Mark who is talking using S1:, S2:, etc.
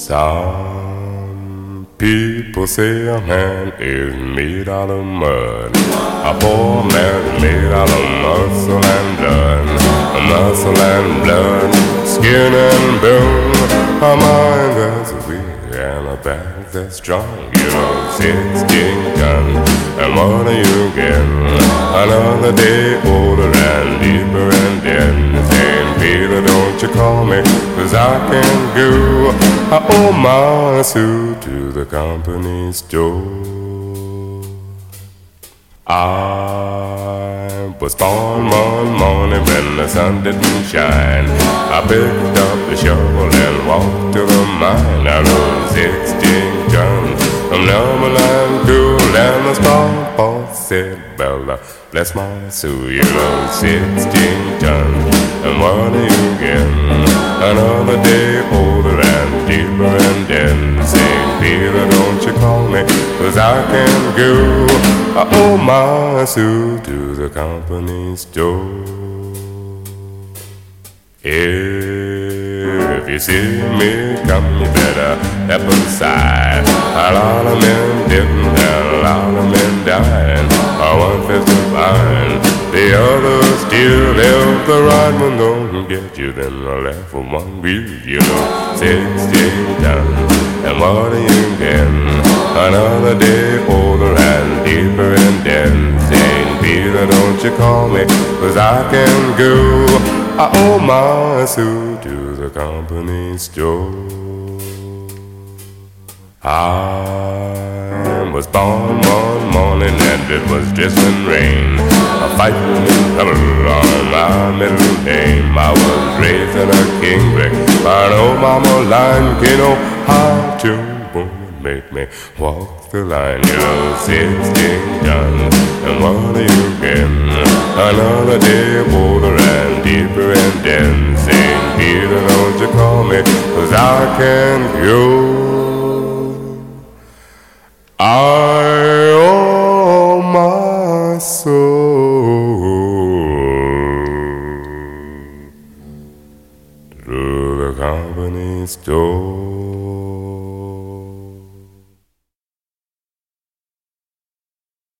S1: Some people say a man is made out of mud. A poor man is made out of muscle and blood. Muscle and blood, skin and bone. A mind that's weak and a back that's strong. You know, 16 guns, and what do you get? Another day older and deeper and dead. Saying, Peter, don't you call me, 'cause I can't go. I owe my suit to the company store. I was born one morning when the sun didn't shine. I picked up the shovel and walked to the mine. I rode 16 tons from Numberland cool, and the spark boss said, Bella, bless my soul, you rode 16 tons, and what do you get? Another day older and deeper and dead. Saying, Peter, don't you call me, 'cause I can't go. I owe my suit to the company store. If you see me come, you better step aside. A lot of men didn't, and a lot of men died. One fifth of mine, the others still. If the right one don't get you, then the left one will. You know, 16 tons, and what do you get? Another day older and deeper and dead. Saying, Peter, don't you call me, 'cause I can go. I owe my suit to the company store. I was born one morning and it was drizzling rain. A fighting in color on my middle name. I was raised in a king brick by an old mama line. You know how to make me walk the line. You know, 16 guns, and what do you get? Another day older and deeper and dead. Saying, Peter, don't you call me, 'cause I can't go. I owe my soul to the company store.